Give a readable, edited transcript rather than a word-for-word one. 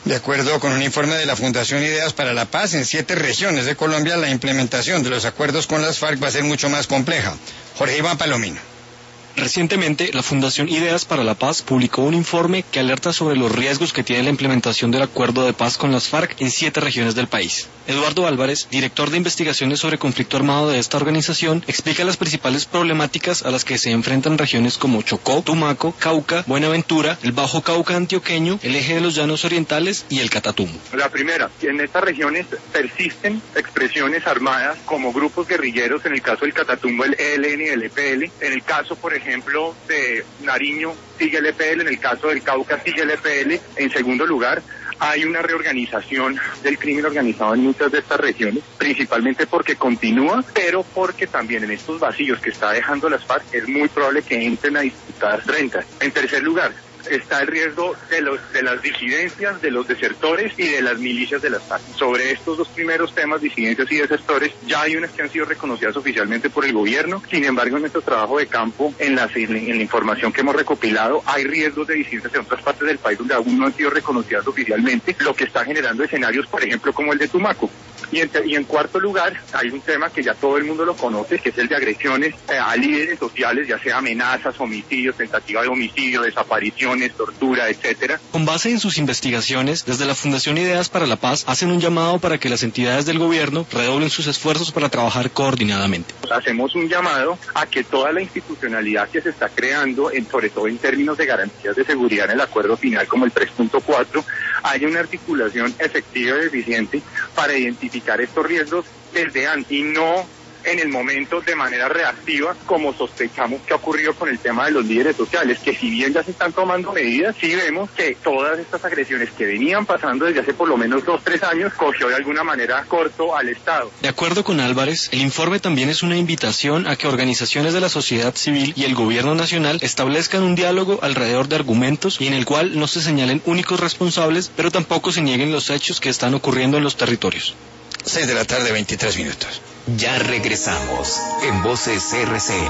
De acuerdo con un informe de la Fundación Ideas para la Paz, en 7 regiones de Colombia la implementación de los acuerdos con las FARC va a ser mucho más compleja. Jorge Iván Palomino. Recientemente, la Fundación Ideas para la Paz publicó un informe que alerta sobre los riesgos que tiene la implementación del acuerdo de paz con las FARC en 7 regiones del país. Eduardo Álvarez, director de investigaciones sobre conflicto armado de esta organización, explica las principales problemáticas a las que se enfrentan regiones como Chocó, Tumaco, Cauca, Buenaventura, el Bajo Cauca antioqueño, el eje de los Llanos Orientales y el Catatumbo. La primera, en estas regiones persisten expresiones armadas como grupos guerrilleros, en el caso del Catatumbo el ELN y el EPL, en el caso, por ejemplo, de Nariño sigue el EPL, en el caso del Cauca sigue el EPL. En segundo lugar, hay una reorganización del crimen organizado en muchas de estas regiones, principalmente porque continúa, pero porque también en estos vacíos que está dejando las FARC es muy probable que entren a disputar rentas. En tercer lugar, está el riesgo de las disidencias, de los desertores y de las milicias de las FARC. Sobre estos dos primeros temas, disidencias y desertores, ya hay unas que han sido reconocidas oficialmente por el gobierno. Sin embargo, en nuestro trabajo de campo, en la información que hemos recopilado, hay riesgos de disidencias en otras partes del país donde aún no han sido reconocidas oficialmente, lo que está generando escenarios, por ejemplo, como el de Tumaco. Y en cuarto lugar, hay un tema que ya todo el mundo lo conoce, que es el de agresiones a líderes sociales, ya sea amenazas, homicidios, tentativa de homicidio, desapariciones, tortura, etcétera. Con base en sus investigaciones, desde la Fundación Ideas para la Paz hacen un llamado para que las entidades del gobierno redoblen sus esfuerzos para trabajar coordinadamente. Hacemos un llamado a que toda la institucionalidad que se está creando, sobre todo en términos de garantías de seguridad en el acuerdo final como el 3.4, haya una articulación efectiva y eficiente para identificar estos riesgos desde antes y no en el momento de manera reactiva, como sospechamos que ha ocurrido con el tema de los líderes sociales, que si bien ya se están tomando medidas, sí vemos que todas estas agresiones que venían pasando desde hace por lo menos 2-3 años, cogió de alguna manera corto al Estado. De acuerdo con Álvarez, el informe también es una invitación a que organizaciones de la sociedad civil y el gobierno nacional establezcan un diálogo alrededor de argumentos y en el cual no se señalen únicos responsables, pero tampoco se nieguen los hechos que están ocurriendo en los territorios. 6 de la tarde, 23 minutos. Ya regresamos en Voces RCN.